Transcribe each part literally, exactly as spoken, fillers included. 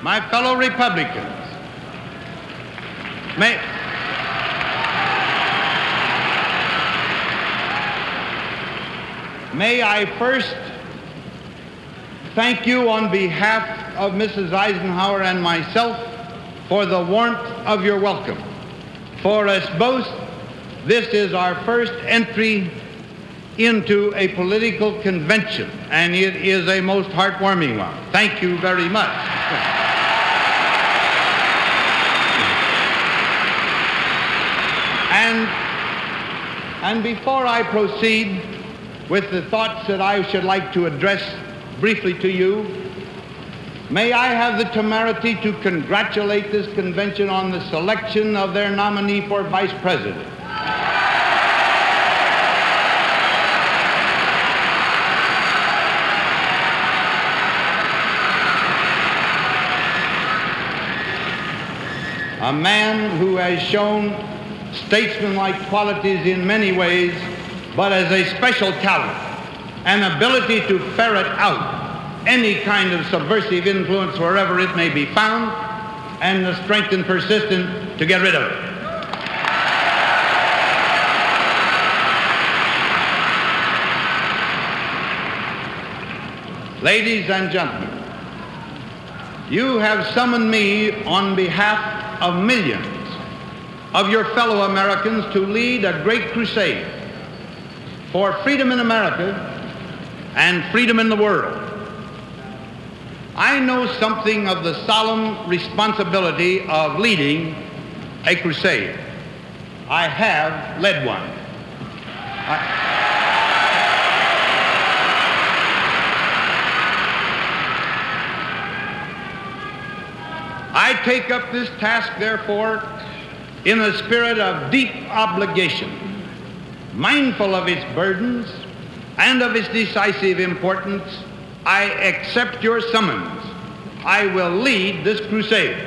my fellow Republicans, may, may I first thank you on behalf of Missus Eisenhower and myself for the warmth of your welcome. For us both, this is our first entry into a political convention, and it is a most heartwarming one. Thank you very much. And, and before I proceed with the thoughts that I should like to address briefly to you, may I have the temerity to congratulate this convention on the selection of their nominee for Vice President. A man who has shown statesmanlike qualities in many ways, but as a special talent, an ability to ferret out any kind of subversive influence wherever it may be found, and the strength and persistence to get rid of it. Ladies and gentlemen, you have summoned me on behalf of millions of your fellow Americans to lead a great crusade for freedom in America and freedom in the world. I know something of the solemn responsibility of leading a crusade. I have led one. I I take up this task, therefore, in a spirit of deep obligation, mindful of its burdens and of its decisive importance. I accept your summons. I will lead this crusade.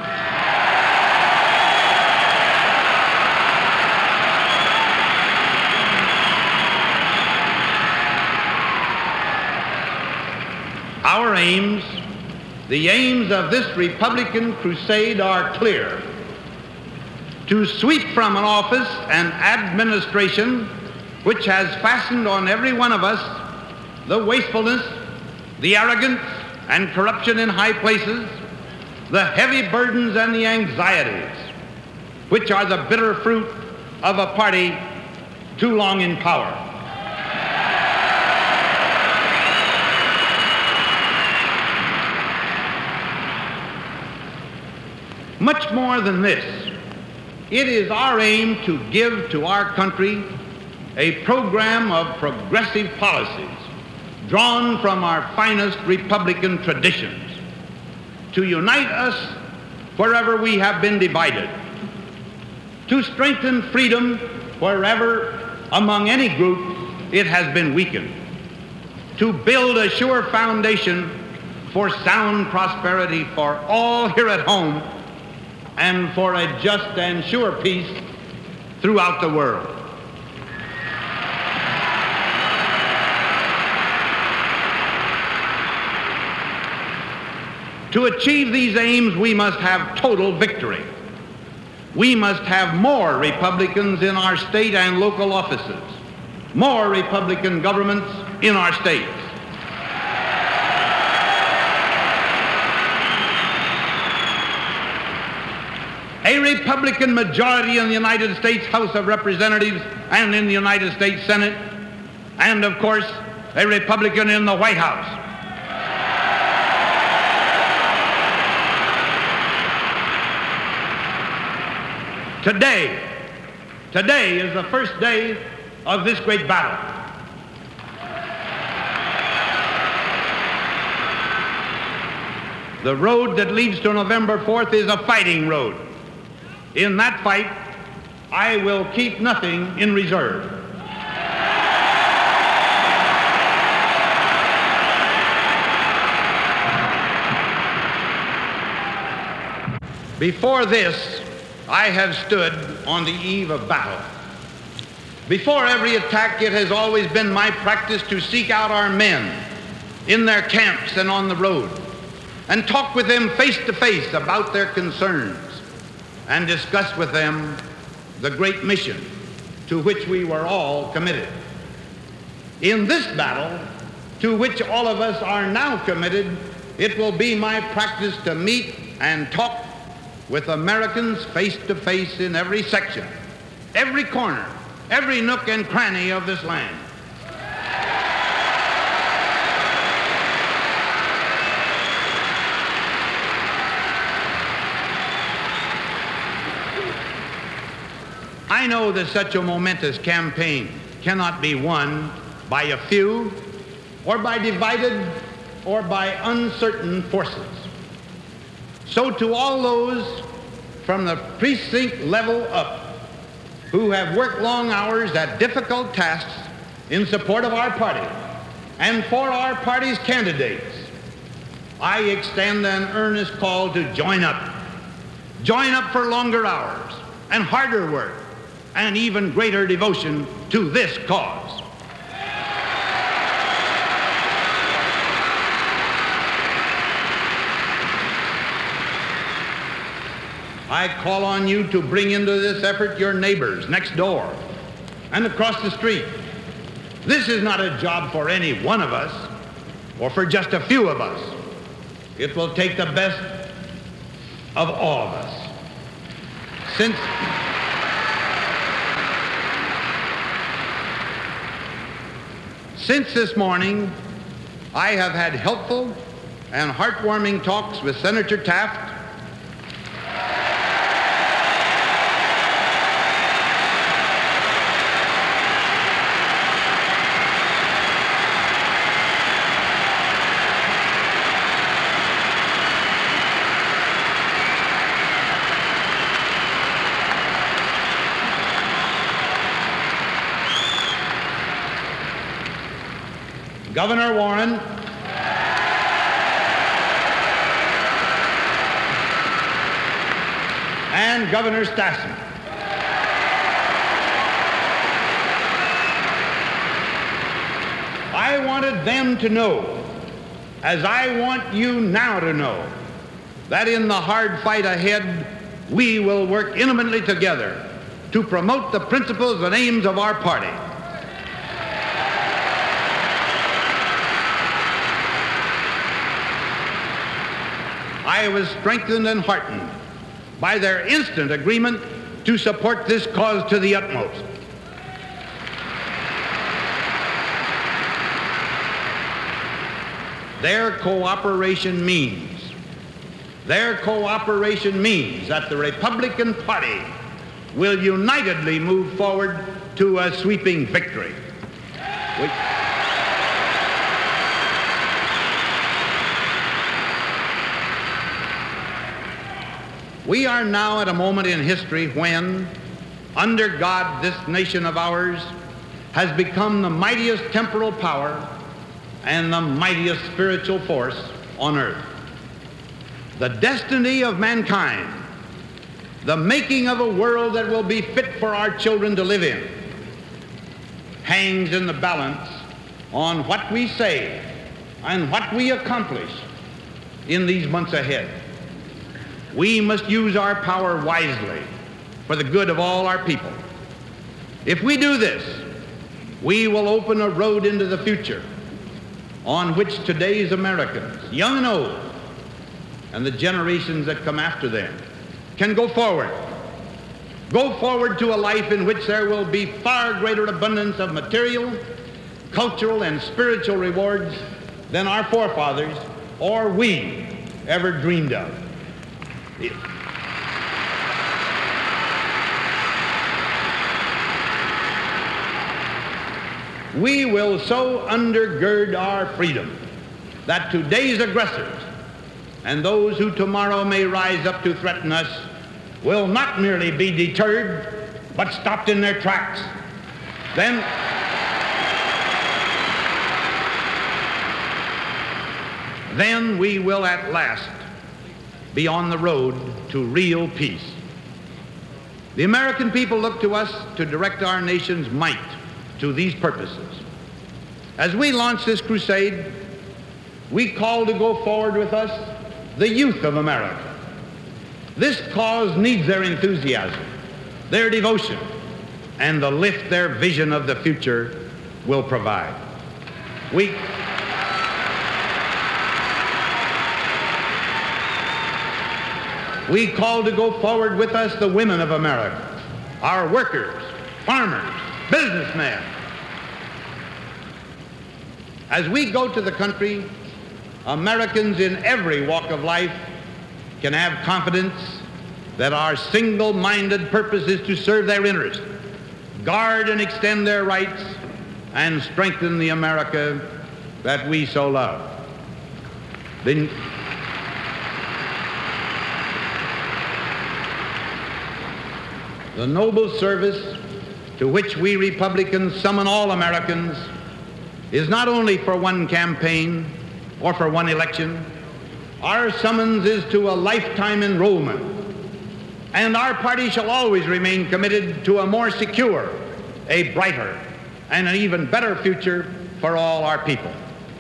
Our aims, the aims of this Republican crusade, are clear: to sweep from an office an administration which has fastened on every one of us the wastefulness, the arrogance, and corruption in high places, the heavy burdens and the anxieties, which are the bitter fruit of a party too long in power. Much more than this, it is our aim to give to our country a program of progressive policies drawn from our finest Republican traditions, to unite us wherever we have been divided, to strengthen freedom wherever among any group it has been weakened, to build a sure foundation for sound prosperity for all here at home, and for a just and sure peace throughout the world. To achieve these aims, we must have total victory. We must have more Republicans in our state and local offices, more Republican governments in our states. A Republican majority in the United States House of Representatives and in the United States Senate, and of course, a Republican in the White House. Today, today is the first day of this great battle. The road that leads to November fourth is a fighting road. In that fight, I will keep nothing in reserve. Before this, I have stood on the eve of battle. Before every attack, it has always been my practice to seek out our men in their camps and on the road, and talk with them face to face about their concerns and discuss with them the great mission to which we were all committed. In this battle, to which all of us are now committed, it will be my practice to meet and talk with Americans face to face in every section, every corner, every nook and cranny of this land. I know that such a momentous campaign cannot be won by a few, or by divided, or by uncertain forces. So to all those from the precinct level up who have worked long hours at difficult tasks in support of our party and for our party's candidates, I extend an earnest call to join up. Join up for longer hours and harder work and even greater devotion to this cause. I call on you to bring into this effort your neighbors next door and across the street. This is not a job for any one of us or for just a few of us. It will take the best of all of us. Since Since this morning, I have had helpful and heartwarming talks with Senator Taft, Governor Warren, and Governor Stassen. I wanted them to know, as I want you now to know, that in the hard fight ahead, we will work intimately together to promote the principles and aims of our party. I was strengthened and heartened by their instant agreement to support this cause to the utmost. Their cooperation means, their cooperation means that the Republican Party will unitedly move forward to a sweeping victory. We We are now at a moment in history when, under God, this nation of ours has become the mightiest temporal power and the mightiest spiritual force on earth. The destiny of mankind, the making of a world that will be fit for our children to live in, hangs in the balance on what we say and what we accomplish in these months ahead. We must use our power wisely for the good of all our people. If we do this, we will open a road into the future on which today's Americans, young and old, and the generations that come after them, can go forward. Go forward to a life in which there will be far greater abundance of material, cultural, and spiritual rewards than our forefathers or we ever dreamed of. We will so undergird our freedom that today's aggressors and those who tomorrow may rise up to threaten us will not merely be deterred, but stopped in their tracks. Then, then we will at last be on the road to real peace. The American people look to us to direct our nation's might to these purposes. As we launch this crusade, we call to go forward with us the youth of America. This cause needs their enthusiasm, their devotion, and the lift their vision of the future will provide. We, we call to go forward with us the women of America, our workers, farmers, businessmen. As we go to the country, Americans in every walk of life can have confidence that our single-minded purpose is to serve their interests, guard and extend their rights, and strengthen the America that we so love. The, the noble service to which we Republicans summon all Americans is not only for one campaign or for one election. Our summons is to a lifetime enrollment, and our party shall always remain committed to a more secure, a brighter, and an even better future for all our people.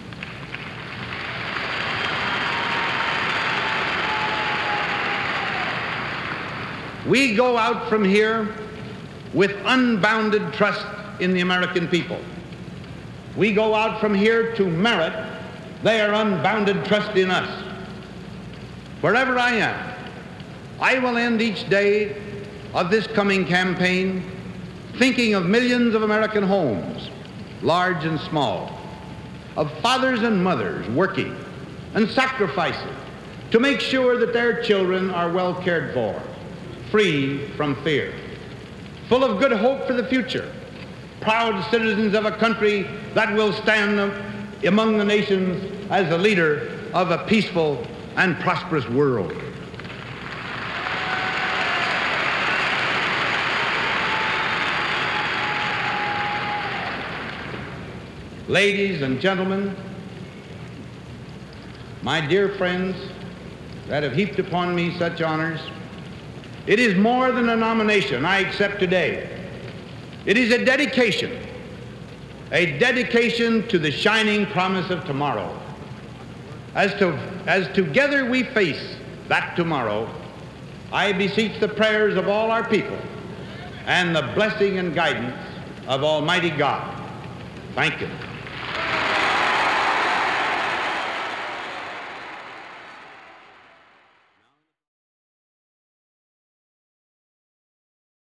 We go out from here with unbounded trust in the American people. We go out from here to merit their unbounded trust in us. Wherever I am, I will end each day of this coming campaign thinking of millions of American homes, large and small, of fathers and mothers working and sacrificing to make sure that their children are well cared for, free from fear, full of good hope for the future, proud citizens of a country that will stand among the nations as the leader of a peaceful and prosperous world. Ladies and gentlemen, my dear friends that have heaped upon me such honors, it is more than a nomination I accept today. It is a dedication, a dedication to the shining promise of tomorrow. As, to, as together we face that tomorrow, I beseech the prayers of all our people and the blessing and guidance of Almighty God. Thank you.